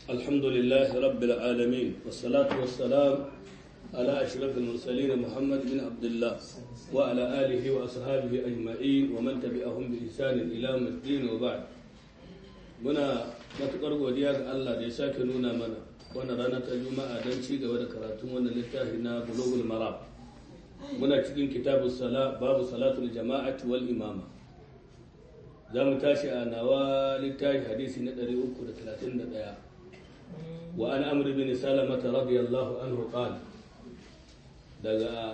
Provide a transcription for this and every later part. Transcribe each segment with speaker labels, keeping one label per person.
Speaker 1: الحمد لله رب العالمين والصلاة والسلام على أشرف المرسلين محمد بن عبد الله وعلى آله وأصحابه أجمعين ومن تبعهم بإحسان إلى يوم الدين وبعد. muna matuƙar godiya ga Allah da ya sake nuna mana wannan rana ta Juma'a don ci gaba da karatun wannan littafi na Bulughul Maram. Muna cikin kitabus sala babu salatul jama'ati wal imama. Za mu tashi a nawa littafi hadisi na 331. Wa an Amr bin Salamah radiyallahu anhu qala daga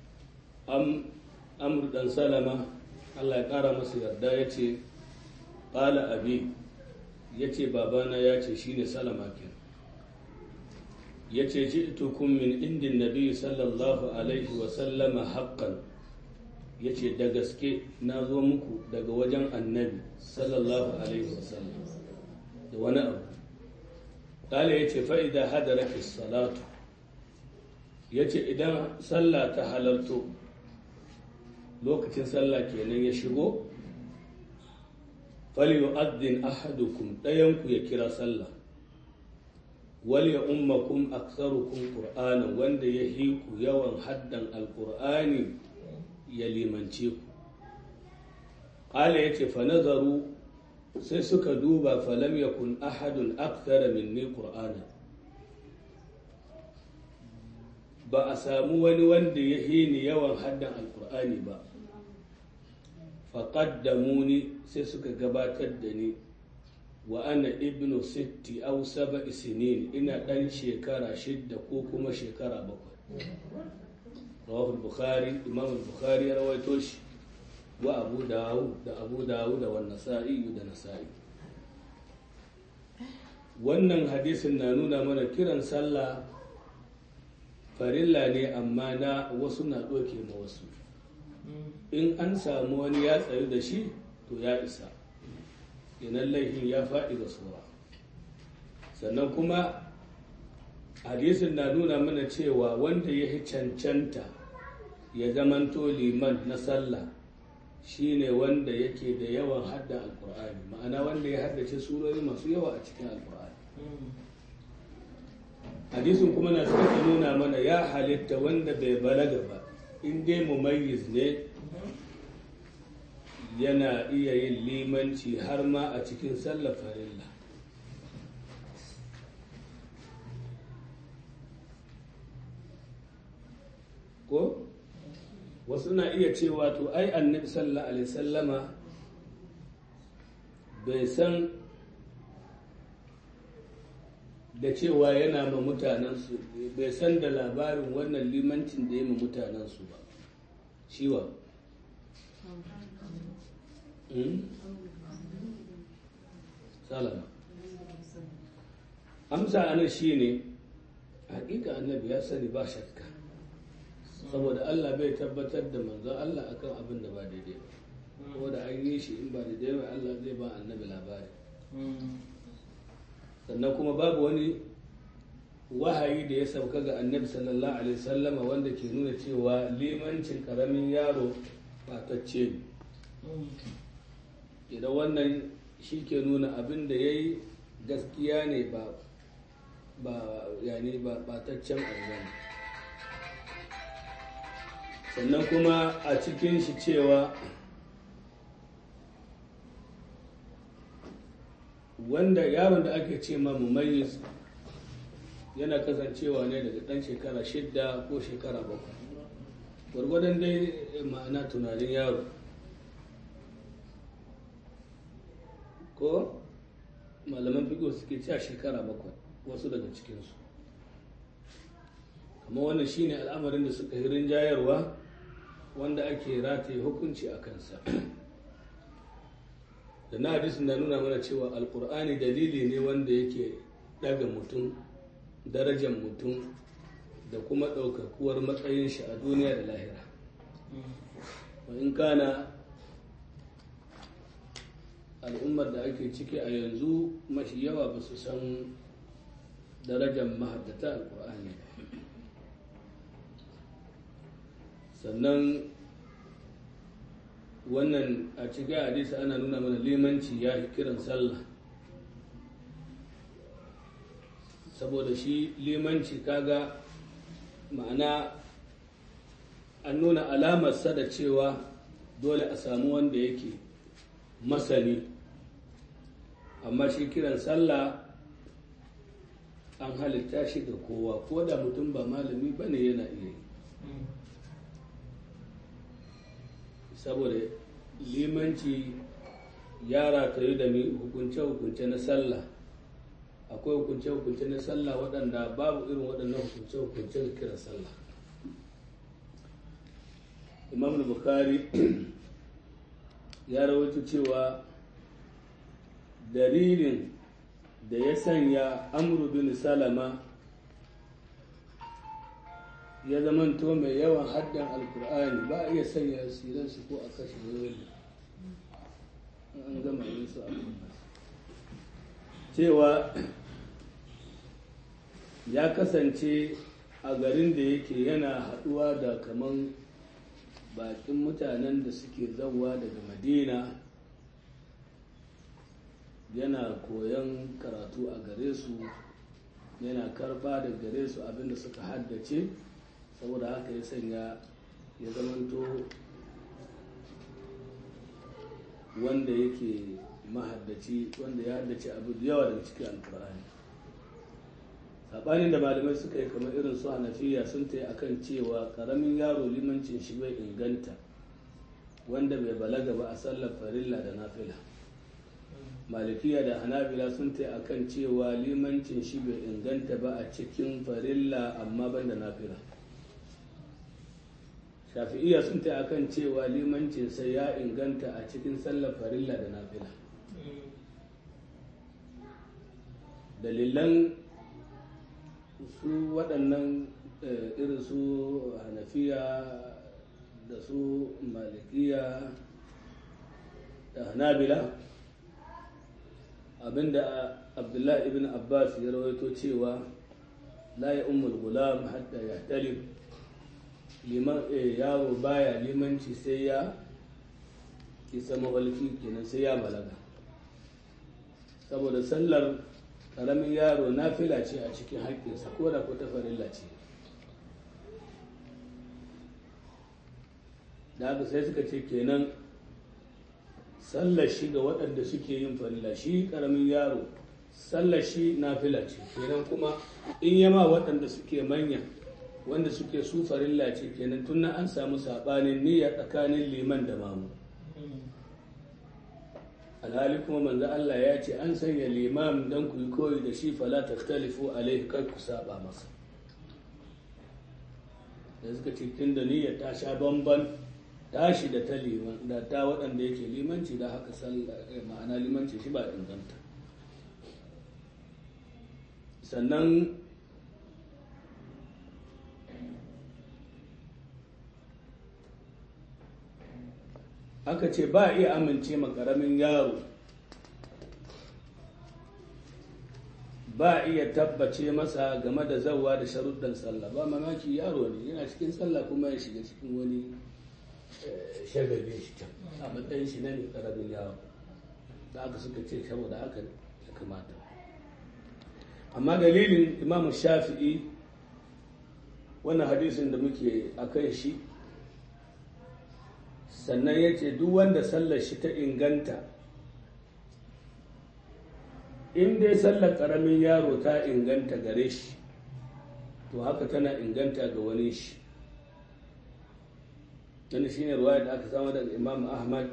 Speaker 1: Amr dan Salama Allah ya kara masa yarda yace qala abi yace babana yace shine Salama kenan yace ji'tukum min indin nabi sallallahu alaihi wa sallama haqqan yace da gaske na zo muku daga wajen annabi sallallahu alaihi wa sallam da wani abu kale yace fa idza hadaratis salatu yace idan sallah ta halarto lokacin sallah kenan ya shigo falyu'addin ahadukum dayanku ya kira sallah wal ya ummakum aktharukum qur'ana wanda ya hiku yawan haddan alqur'ani ya limance ku qala yace fa nazaru sai suka duba falam yakun ahadun akthara minni qur'ana ba a samu wani wanda ya hini yawan haddan alqur'ani ba faƙaddamuni sai suka gabatar da ni wa ana ibnu 60 aw 7 sinin ina ɗan shekara 6 ko kuma shekara 7 rawahu bukhari imam bukhari ya rawaito shi wa abu dawud da wannan nasa'i da nasa'i. Wannan hadisin na nuna mana kiran sallah farilla ne amma na wasu na ɗauke ma wasu. In an samu wani ya tsayu da shi to ya isa yanan laifin ya faɗi ga sura. Sannan kuma hadisin na nuna mana cewa wanda ya cancanta ya zamanto liman na sallah shine wanda yake da yawan hadda alkur'ani, ma'ana wanda ya haddace surori masu yawa a cikin alkur'ani. Hadisin kuma na suka nuna mana ya halitta wanda bai balaga ba in dai mumayyiz ne yana iya yin limanci har ma a cikin sallar farilla. Ko wasu na iya cewa to ai annabi sallallahu alaihi sallama bai san da cewa yana ma mutanensu, bai san da labarin wannan limancin da ya ma mutanensu ba. Shiwa salama amsa ana shi ne hakika annabi ya sani ba shakka, saboda Allah bai tabbatar da manzon Allah akan abin da ba daidai ba, ko da an yi shi in ba daidai ba Allah zai ba annabi labari. Sannan kuma babu wani wahayi da ya sauka ga annabi sallallahu alaihi wasallama wanda ke nuna cewa limancin karamin yaro batacce ne. Idan wannan shi ke nuna abin da ya yi gaskiya ne ba bataccen arzani. Sannan kuma a cikin shi cewa wanda yaron da ake ce ma mumayyiz yana kasancewa ne daga ɗan shekara 6 ko shekara 7 gwargwadon dai ma'ana tunanin yaro, ko malaman fiƙo suke cewa shekara 7 wasu daga cikinsu. Kamar wannan shine al'amarin da suka yi rinjayarwa wanda ake rataye hukunci a kansa. Da na hadisin na nuna mana cewa alkur'ani dalili ne wanda yake daga mutum, darajar mutum da kuma ɗaukakuwar matsayin shi a duniya da lahira. In kana al'ummar da ake ciki a yanzu mashi yawa ba su san darajar mahaddata alkur'ani. Sannan wannan a cikin hadisi ana nuna mana limanci ya yi kiran sallah saboda shi limanci kaga ma'ana an nuna alamarsa da cewa dole a samu wanda yake masani, amma shi kiran sallah an halitta shi ga kowa, ko da mutum ba malami ba ne yana iya yi, saboda limanci ya ratayu da hukunce-hukunce na sallah. Akwai hukunce-hukunce na sallah waɗanda babu irin waɗannan hukunce-hukunce da kiran sallah. Imam Bukhari ya rawaito cewa dalilin da ya sanya Amru bin Salama ya zamanto mai yawan haddan alkur'ani, ba a iya sanya siransu ko a kashe wani an gama yin su abin cewa ya kasance a garin da yake yana haɗuwa da kaman bakin mutanen da suke zauwa daga Madina, yana koyon karatu a gare su, yana karba da gare su abinda suka haddace, saboda haka ya sanya ya zamanto wanda yake mahaddaci, wanda ya haddace abu da yawa daga cikin alkur'ani. saɓanin da malamai suka yi kamar irin su Hanafiya sun ta yi akan cewa ƙaramin yaro limancin shi bai inganta wanda bai balaga ba a sallar farilla da nafila. Malikiya da Hanabila sun ta yi akan cewa limancin shi bai inganta ba a cikin farilla amma ban da nafila. Shafi'iya sun ta yi akan cewa limancin sai ya inganta a cikin sallar farilla da nafila. Dalilan su waɗannan irin su Hanafiya da su Malikiya da Hanabila, abinda Abdullahi ibn Abbas ya rawaito cewa la ya ummul gulam hatta ya talib, yaro baya limanci sai ya isa mawalki, kenan sai ya balaga, saboda sallar ƙaramin yaro nafila ce a cikin haƙƙinsa ko da ko ta farilla ce. Da haka sai suka ce kenan sallar shi ga waɗanda suke yin farilla, shi ƙaramin yaro sallar shi nafila ce, kenan kuma in yama waɗanda suke manya wanda suke su farilla ce, kenan tun an samu saɓanin niyya tsakanin liman da mamu. Alhali kuma manzo Allah ya ce an sanya limam dan ku yi koyi da shi, fala taktalifu alaihi, kar ku saba masa. Da suka ce tun da niyyar ta sha bamban tashi da ta liman da ta waɗanda yake limanci, da haka ma'ana limanci shi ba inganta. Sannan aka ce ba iya amince ma ƙaramin yaro, ba iya tabbace masa game da zawwa da sharuɗan sallah. Ba mamaki yaro ne yana cikin sallah kuma ya shiga cikin wani shagalin shi can a matsayin shi na ne ƙaramin yaro, da aka suka ce saboda haka ya kamata. Amma dalilin Imam Shafi'i wannan hadisin da muke a kan shi, sannan ya ce duk wanda sallar shi ta inganta, in dai sallar ƙaramin yaro ta inganta gare shi, to haka tana inganta ga wani shi. wani shi ne ruwaya da aka samu daga Imam Ahmad.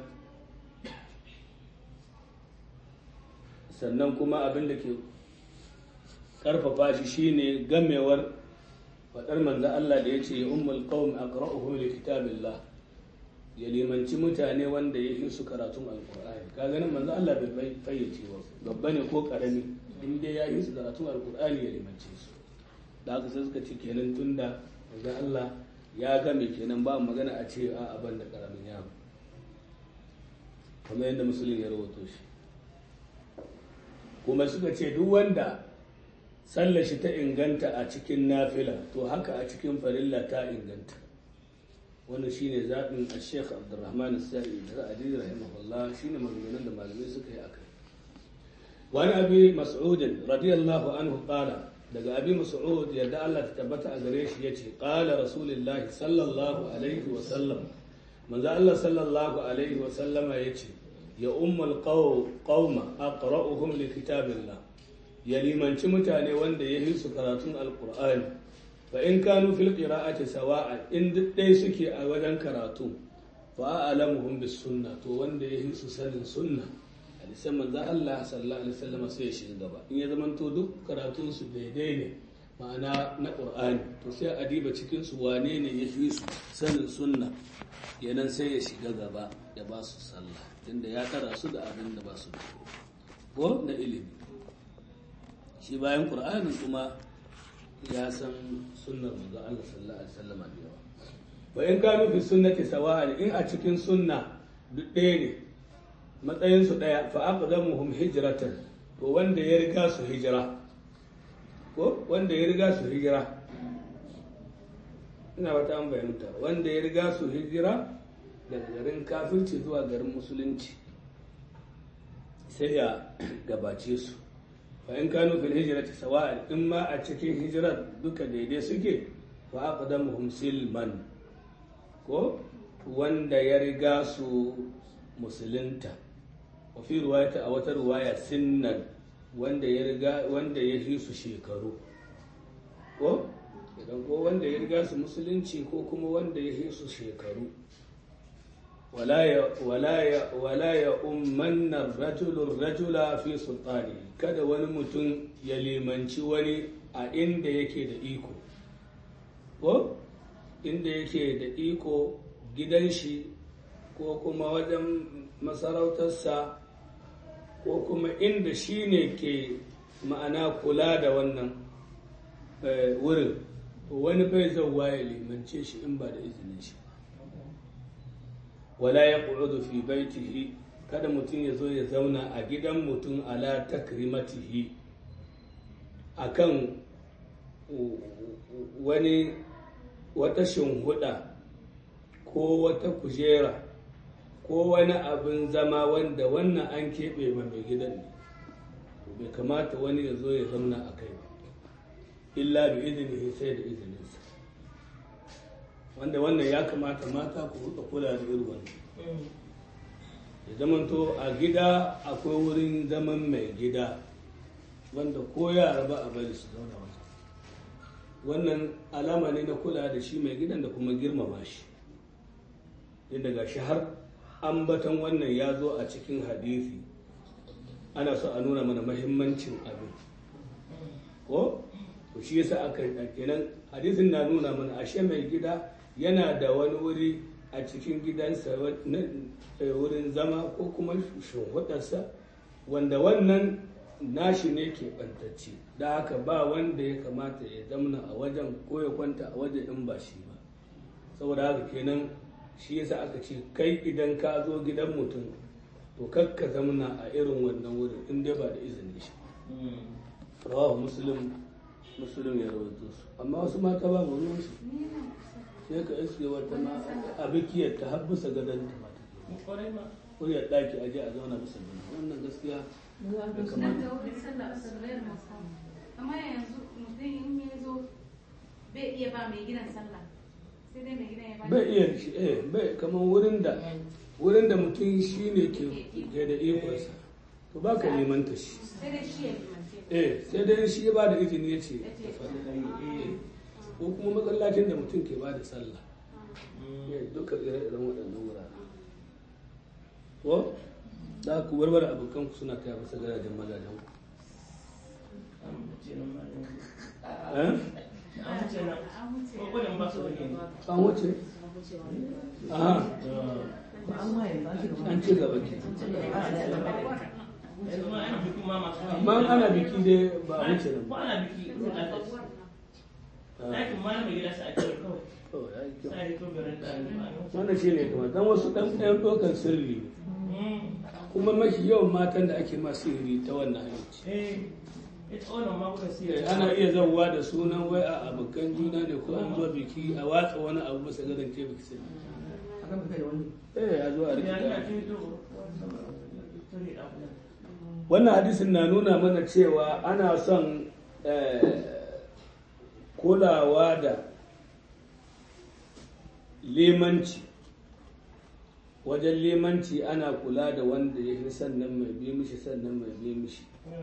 Speaker 1: Sannan kuma abin da ke ƙarfafa shi shine gamewar faɗar manzo Allah da ya ce ya ummul qawm aqra'uhum li kitabillah, ya limanci mutane wanda ya yi su karatun alkur'ani. Ka ganin manzo Allah bai fayyace wa babba ne ko karami, in dai ya yi su karatun alkur'ani ya limance su. Da haka sai suka ce kenan tunda manzo Allah ya game, kenan ba magana a ce a ban da karamin yaro, kamar yadda musulun ya rawato shi. Kuma suka ce duk wanda sallar shi ta inganta a cikin nafila, to haka a cikin farilla ta inganta. wannan shine zaɓin Sheikh Abdurrahman As-Sa'idi Ra'adi rahimahullah, shine maganganun da malamai suka yi akai. Wani abi Mas'ud radiyallahu anhu qala daga abi mas'ud yadda Allah ta tabbata a gare shi yace qala rasulullahi sallallahu alaihi wa sallam manzo Allah sallallahu alaihi wa sallama yace ya ummul qauma aqra'uhum li kitabillah ya limanci mutane wanda ya yi su karatun alqur'ani fa in kanu fil qira'ati sawa'a in duk dai suke a wajen karatu fa a'lamuhum bis sunna to wanda ya yi su sanin sunna hadisan manzo Allah sallallahu alaihi wasallam sai ya shiga gaba in ya zamanto duk karatun su daidai ne ma'ana na qur'ani to sai a diba cikin su wane ne ya fi su sanin sunna yanan sai ya shiga gaba ya ba su sallah tunda ya tara su da abin da ba su da ko na ilimi shi bayan qur'anin kuma ya san sunnar manzo Allah sallallahu alaihi wasallam da yawa wa in kanu fi sunnati sawa'an in a cikin sunna duk ɗaya ne matsayin su ɗaya fa aqdamuhum hijratan to wanda ya riga su hijira ko wanda ya riga su hijira ina wata an bayyanta wanda ya riga su hijira daga garin kafirci zuwa garin musulunci sai ya gabace su fa in kanu fil hijrati sawa'an in ma a cikin hijirar duka daidai suke fa aqdamuhum silman ko wanda ya riga su musulunta wa fi riwayata a wata riwaya sinnan wanda ya riga wanda ya fi su shekaru ko idan ko wanda ya riga su musulunci ko kuma wanda ya fi su shekaru wala ya ummanna rajula fi sultani kada wani mutum ya limanci wani a inda yake da iko ko inda yake da iko gidan shi ko kuma wajen masarautarsa ko kuma inda shi ne ke ma'ana kula da wannan wurin wani bai zauwa ya limance shi in ba da izinin shi wala ya ƙudu fi baitihi kada mutum ya zo ya zauna a gidan mutum ala takrimatihi akan wata shinhuda ko wata kujera ko wani abin zama wanda wannan an keɓe ma mai gidan ne bai kamata wani ya zo ya zauna a kai ba illa bi izini sai da izininsa wanda wannan ya kamata mata ku ruka kula da irin wannan ya zamanto a gida akwai wurin zaman mai gida wanda ko yara ba a bari su zauna wajen wannan alama ne na kula da shi mai gidan da kuma girmama shi yadda ga shi har ambaton wannan ya zo a cikin hadisi ana so a nuna mana mahimmancin abin ko to shi yasa aka kenan hadisin na nuna mana ashe mai gida yana da wani wuri a cikin gidansa wurin zama ko kuma shimfiɗarsa wanda wannan nashi ne ke ɓantacce da haka ba wanda ya kamata ya zamna a wajen ko ya kwanta a wajen in ba shi ba saboda haka kenan shi yasa aka ce kai idan ka zo gidan mutum to kakka zamna a irin wannan wurin in dai ba da izinin shi rawahu muslim ya rawaito su amma wasu mata ba mu ruwan su sai ka iske wata ma a bikiyar ta har bisa gadon ta mata kuriyar ɗaki a je a zauna bisa gadon wannan gaskiya da kamata
Speaker 2: amma yanzu mutum in ya zo bai iya ba mai gidan sallah sai dai mai gidan ya ba
Speaker 1: bai iya shi bai kamar wurin da mutum shi ne ke da ikonsa to ba ka limanta shi
Speaker 2: sai dai shi ya limance
Speaker 1: sai dai shi ya ba da izini ya ce ko kuma masallacin da mutum ke ba da sallah duka ire-iren waɗannan wurare ko za ku warware abokan ku suna kai masa garajen mazajen ku an wuce an ci gaba ke amma ana biki dai ba a wuce nan wannan shi ne kuma dan wasu ɗan ɗaukar sirri kuma mafi yawan matan da ake masu sirri ta wannan hanyoyi ana iya zauwa da sunan wai a abokan juna ne ko an zo biki a watsa wani abu masa gadon ke biki sai a zo a wannan hadisin na nuna mana cewa ana son kulawa da limanci. Wajen limanci ana kula da wanda ya fi sannan mai bi mishi sannan mai bi mishi,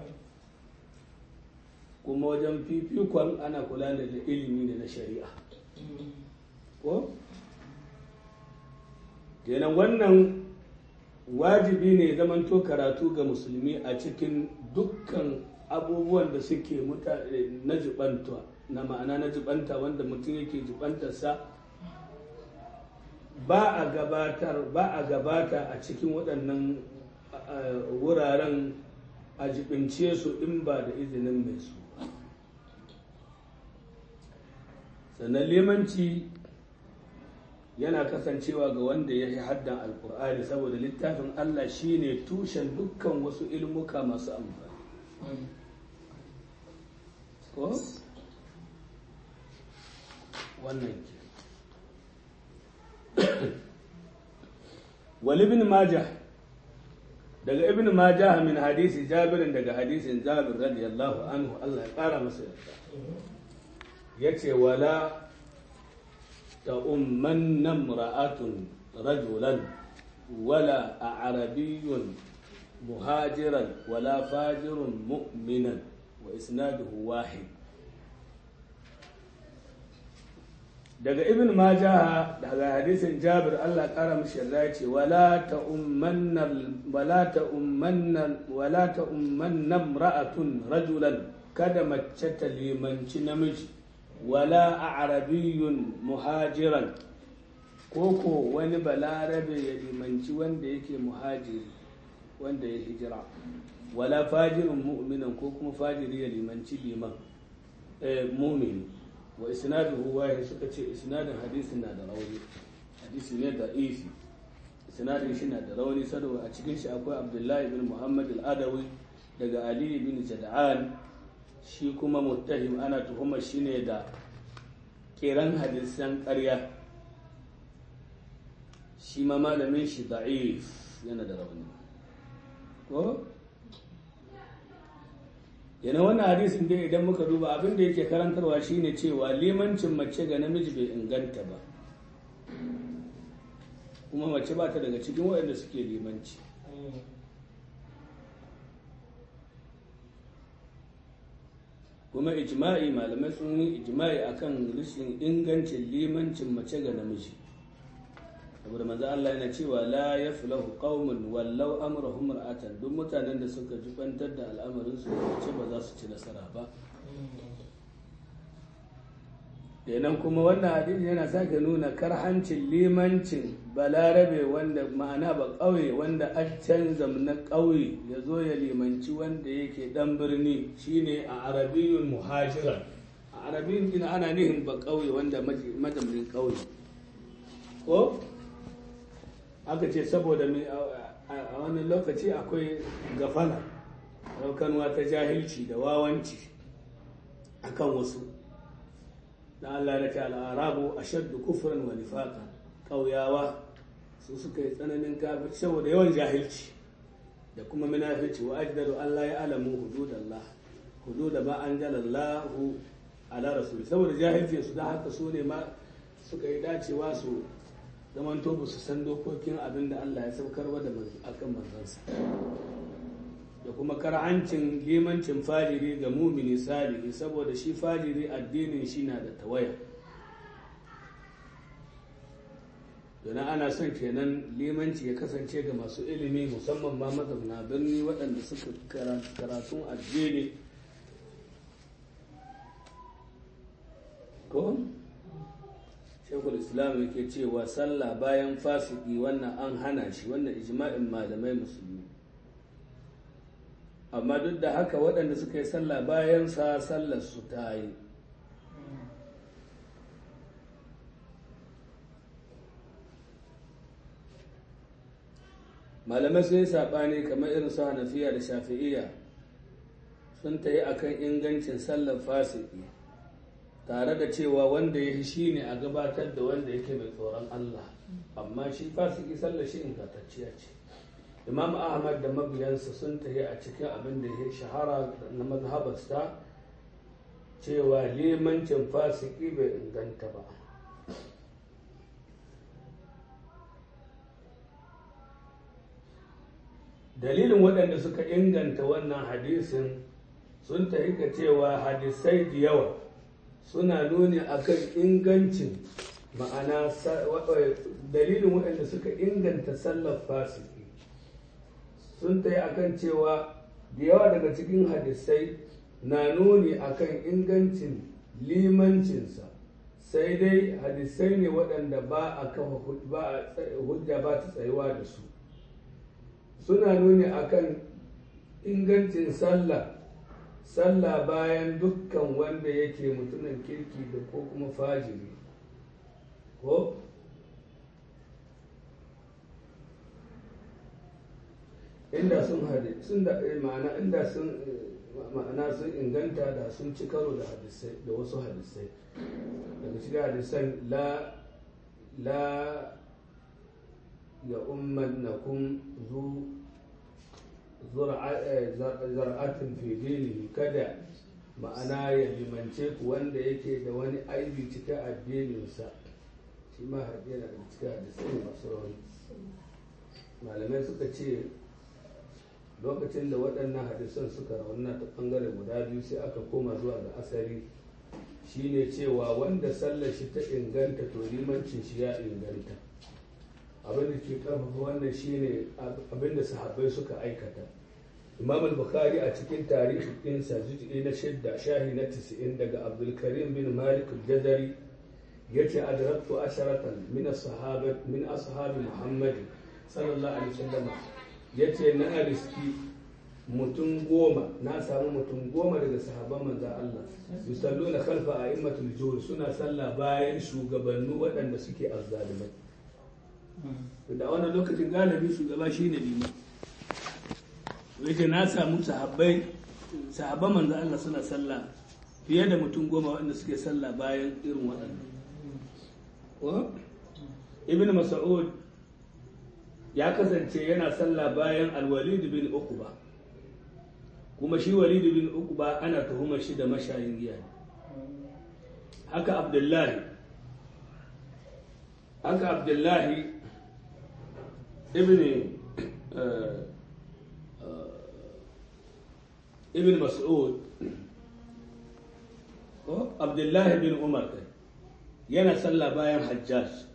Speaker 1: kuma wajen fifikon ana kula da ilimi da na shari'a. Ko? kenan wannan wajibi ne zamanto karatu ga musulmi a cikin dukkan abubuwan da suke na jibanta, na ma'ana na jibanta wanda mutum yake jibantarsa, ba a gabata a cikin waɗannan wuraren a jibince su in ba da izinin mai su. Sannan limanci yana kasancewa ga wanda ya yi haddan alkur'ani, saboda littafin Allah shine tushen dukkan wasu ilmuka masu amfani. Ko? wannan ke. wal ibn majah, daga ibn majah min hadisi jabirin, daga hadisin jabir radiyallahu anhu, Allah ya kara masa yarda, yace wala ta'ummanna imra'atun rajulan wala a'rabiyyun muhajiran wala fajirun mu'minan, wa isnaduhu wahid. daga ibn majah daga hadisin jabir Allah kara mishi yarda yace wala ta'ummanna imra'atun rajulan, kada mace ta limanci namiji, wala a'rabiyyun muhajiran, koko wani balarabe ya limanci wanda yake muhajiri, wanda ya hijira, wala fajirun mu'minan, ko kuma fajiri ya limanci liman mu'mini. wa isnaduhu wahid, suka ce isnadin hadisin na da rauni, hadisi ne da isi, isnadin shi na da rauni saboda a cikin shi akwai Abdullahi bin Muhammad al-Adawi daga Ali bin Jad'an, shi kuma muttahim, ana tuhumar shi ne da kiran hadisan ƙarya, shi ma malamin shi da'if, yana da rauni. Ko yana wannan hadisin dai idan muka duba abin da yake karantarwa shine cewa limancin mace ga namiji bai inganta ba, kuma mace ba ta daga cikin waɗanda suke limanci. kuma ijma'i, malamai sun yi ijma'i akan rashin ingancin limancin mace ga namiji, saboda manzo Allah yana cewa la yaflahu qaumun wallau amrahum ra'atan, duk mutanen da suka jubantar da al'amarin su mace ba za su ci nasara ba. kenan kuma wannan hadisi yana sake nuna karhancin limancin balarabe, wanda ma'ana ba ƙauye, wanda a canza na ƙauye ya zo ya limanci wanda yake ɗan birni, shine a arabiyyun muhajiran. a arabiyyun ina ana nihin ba ƙauye wanda mazaunin ƙauye. ko aka ce saboda a wani lokaci akwai gafala, raukanwa ta jahilci da wawanci akan wasu, da Allah ya ce al'arabu ashaddu kufran wa nifaqan, ƙauyawa su suka yi tsananin kafirci saboda yawan jahilci da kuma munafici, wa ajdaru an la ya'lamu hudud ma anzalallahu ala rasul, saboda jahilci su, da haka su ne ma suka yi dacewa su zamanto ba su san dokokin abin da Allah ya saukarwa da akan manzansa, da kuma karhancin limancin fajiri ga mumini salihi, saboda shi fajiri addinin shi na da tawaya. don ana son kenan limanci ya kasance ga masu ilimi, musamman ma mazauna birni waɗanda suka karatun addini. ko shekul islam yake cewa sallah bayan fasiki wannan an hana shi, wannan ijma'in malamai musulmi, amma duk da haka waɗanda suka yi sallah bayan sa sallar su ta yi. malamai sun yi saɓani kamar irin su hanafiya da shafi'iyya, sun ta yi akan ingancin sallar fasiki, tare da cewa wanda ya shi ne a gabatar da wanda yake mai tsoron Allah, amma shi fasiki sallar shi ingantacciya ce. Imam Ahmad da mabiyansa sun tafi a cikin abin da ya shahara na mazhabarsa cewa limancin fasiki bai inganta ba. Dalilin waɗanda suka inganta wannan hadisin sun tahika cewa hadisai da yawa suna nuni akan ingancin ma'ana dalilin waɗanda suka inganta sallar fasiki sun tayi akan cewa da yawa daga cikin hadisai na nuni akan ingancin limancinsa, sai dai hadisai ne waɗanda ba a kafa hujja ba ta tsayuwa da su. Suna nuni akan ingancin sallah bayan dukkan wanda yake mutumin kirki da ko kuma fajiri ko inda sun inganta da sun ci karo da hadisai da wasu hadisai daga cikin hadisan la ya ummannakum zar'atin fi dinihi, kada ma'ana ya limance ku wanda yake da wani aibi cikin addininsa. Shi ma yana da cikin hadisai masu rauni. Malamai suka ce lokacin da waɗannan hadisan suka raunana ta ɓangare guda biyu sai aka koma zuwa ga asali, shine cewa wanda sallar shi ta inganta to limancin shi ya inganta. Abin da ke karfafa wannan shine abin da sahabbai suka aikata. Imam al-Bukhari a cikin tarihi ɗinsa juz'i na 6 shahi na 90 daga Abdul Karim bin Malik al-Jazari yace adraktu asharatan min ashabi Muhammad sallallahu alaihi wasallam, yace na riski mutum 10, na samu mutum 10 daga sahabban manzon Allah yusalluna khalfa a'immatul jawr, suna sallah bayan shugabanni waɗanda suke azzalimai. Da wannan lokacin galibi shugaba shi ne liman. Yake na samu sahabban manzo Allah suna sallah fiye da mutum 10 waɗanda suke sallah bayan irin waɗannan. Ibn Mas'ud ya kasance yana sallah bayan Al-Walid bin Uqba, kuma shi Walid bin Uqba ana tuhumar shi da mashayin giya. Haka Abdullahi ibn Mas'ud Abdullahi bin Umar yana sallah bayan Hajjaj,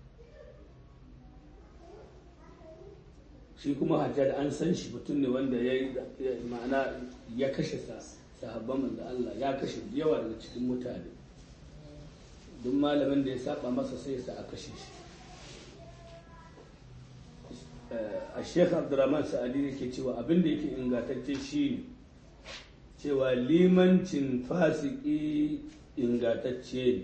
Speaker 1: shi kuma Hajjaj an san shi mutum ne wanda ya kashe sahabban manzo Allah, ya kashe yawa daga cikin mutane. Duk malamin da ya saba masa sai ya sa a kashe shi. A Sheikh Abdurrahman Sa'adi yake cewa abin da yake ingantacce shi cewa limancin fasiki ingantacce ne.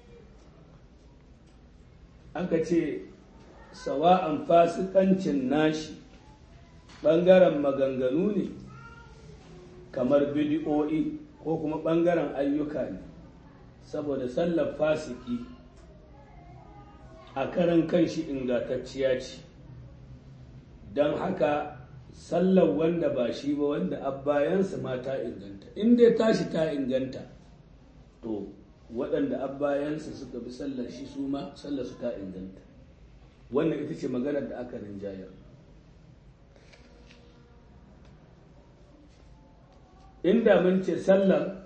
Speaker 1: Aka ce sawa'an fasikancin nashi ɓangaren maganganu ne kamar bidi'o'i ko kuma ɓangaren ayyuka ne, saboda sallar fasiki a karan kanshi ingantacciya ce. Don haka sallar wanda ba shi ba, wanda abbayansa ma ta inganta. In dai tashi ta inganta, to waɗanda abbayansa suka bi sallar shi su ma sallar su ta inganta. Wannan ita ce maganar da aka rinjayar. Inda mun ce sallah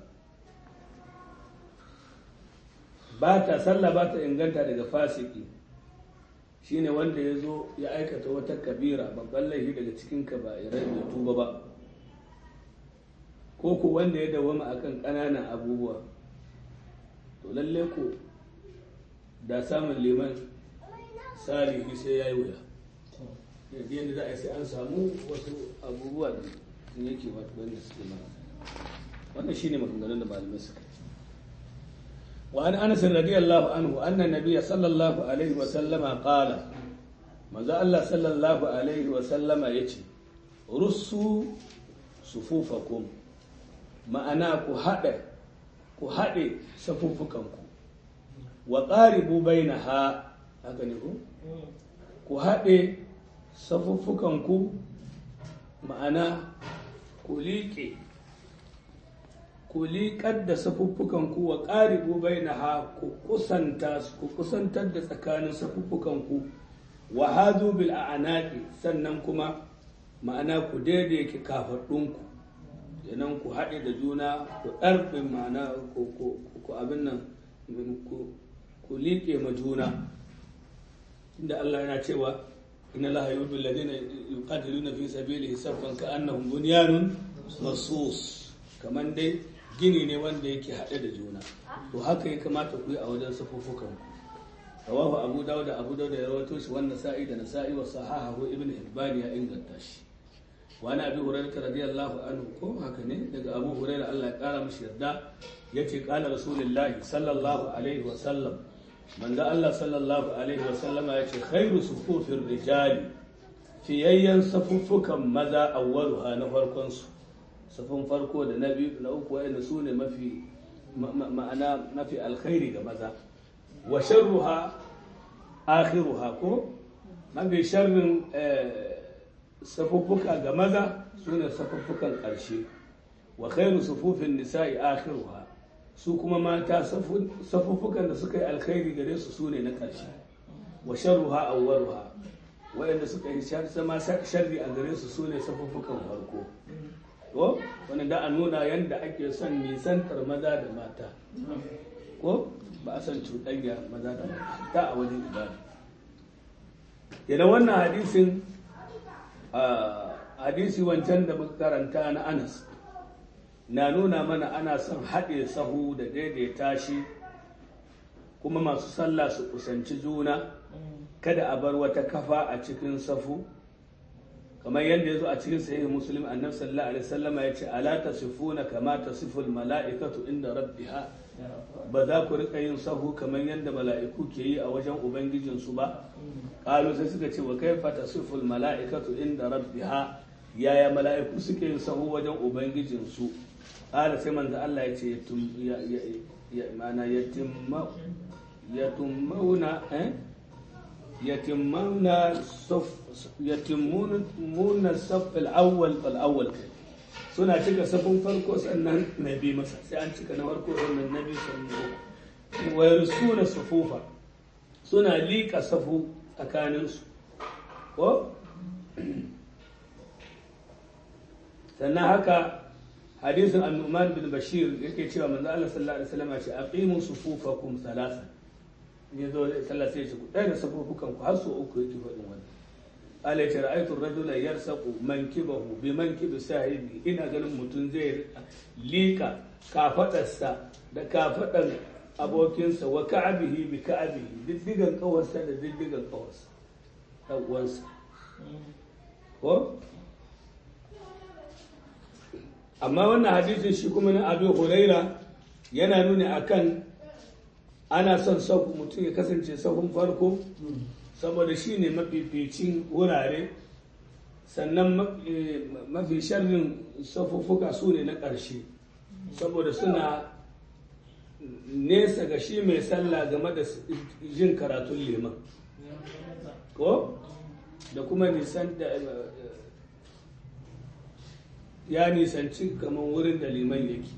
Speaker 1: ba ta inganta daga fasiki, shine wanda ya zo ya aikata wata kabira, babban laifi daga cikin kaba'irai da tuba ba, ko ku wanda ya dawama akan ƙananan abubuwa, to lalle ko da samun liman salihi sai ya yi wuya. Yadda za a yi sai an samu wasu abubuwa da yake wanda suke mana. Wannan shine maganganun da malamai suka yi. وعن أنس رضي الله عنه أن النبي صلى الله عليه وسلم قال ماذا الله صلى الله عليه وسلم يتي رسوا صفوفكم ma'ana ku haɗe safuffukanku wa ƙaribu bainaha, haka ne ku haɗe safuffukanku ma'ana ku liƙe ku liƙar da safuffukanku wa ƙaribu bainaha ku kusantar da tsakanin safuffukanku wa hadu bil a'naqi sannan kuma ma'ana ku daidaike kafaɗunku kenan ku haɗe da juna ku ɗarɓe ma'ana ku abin nan ku liƙe ma juna inda Allah yana cewa inna Allah yuhibbu alladhina yuqatiluna fi sabilihi saffan ka'annahum bunyanun marsus kaman dai gini ne wanda yake haɗe da juna to haka ya kamata ku yi a wajen safuffukan ku rawahu abu dawud ya rawaito shi wannan sa'i da nasa'i wa sahahu ibn hibban ya inganta shi wa ana abi hurairah radiyallahu anhu ko haka ne daga abu hurairah Allah ya kara mishi yarda yace qala rasulullahi sallallahu alaihi wa sallam manzo Allah sallallahu alaihi wa sallama yace khairu sufufir rijali fiyayyan safuffukan maza awwaluha na farkon su safin farko da na biyu na uku wa'anda su ne ma'ana mafi alkhairi ga maza wa sharruha akhiruha ko mafi sharrin safuffuka ga maza su ne safuffukan ƙarshe wa khairu sufufin nisa'i akhiruha su kuma mata safuffukan da suka yi alkhairi gare su su ne na ƙarshe wa sharruha awwaluha wa'anda suka yi sharri a gare su su ne safuffukan farko ko wani da a nuna yadda ake son nisantar maza da mata ko ba a son cuɗanya maza da mata ta a wajen ibada yana wannan hadisi wancan da muka karanta na Anas na nuna mana ana son haɗe sahu da daidaita shi kuma masu sallah su kusanci juna kada a bar wata kafa a cikin safu kamar yadda ya zo a cikin sahih muslim annabi sallallahu alaihi wasallam ya ce ala tasifuna kama tasiful mala'ikatu inda rabbiha ba za ku rika yin sahu kamar yadda mala'iku ke yi a wajen ubangijin su ba qalu sai suka ce wa kaifa tasiful mala'ikatu inda rabbiha yaya mala'iku suke yin sahu wajen ubangijin su qala sai manzo Allah ya ce ma'ana يتمون الصف الأول فالأول suna cika safin farko sannan na bi masa sai an cika na farko sannan na bi sannan wa yarsuna sufufa suna liƙa safu tsakaninsu ko sannan haka hadisin an-Nu'man bin Bashir yake cewa manzo Allah sallallahu alaihi wasallam ya ce aqimu sufufakum thalathan ne zo sallah sai shi ɗaya da safufukan ku har so uku yake faɗin wannan ala ya ra'aytu ar-rajula yarsaqu mankibahu bi mankibi sahibi ina ganin mutum zai lika kafadarsa da kafadan abokinsa wa ka'abihi bi ka'abihi diddigan kawarsa da diddigan kawarsa dan uwansa ko amma wannan hadisin shi kuma na Abi Huraira yana nuni akan ana son sahu mutum ya kasance sahun farko saboda shi ne mafificin wurare sannan mafi sharrin safuffuka su ne na ƙarshe saboda suna nesa ga shi mai sallah game da jin karatun liman ko da kuma ya nisanci kamar wurin da liman yake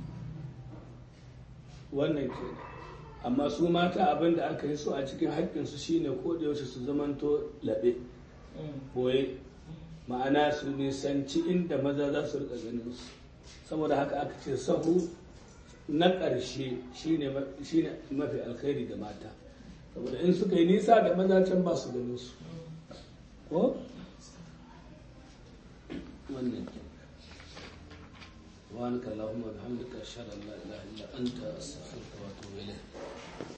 Speaker 1: wannan kenan amma su mata abin da aka yi so a cikin haƙƙinsu shine ko da yaushe su zamanto laɓe boye ma'ana su nisanci inda maza za su rika ganin su saboda haka aka ce sahu na ƙarshe shine mafi alkhairi ga mata saboda in suka yi nisa da maza can ba su ganin su ko wannan سبحانك اللهم وبحمدك أشهد أن لا إله إلا أنت أستغفرك وأتوب إليك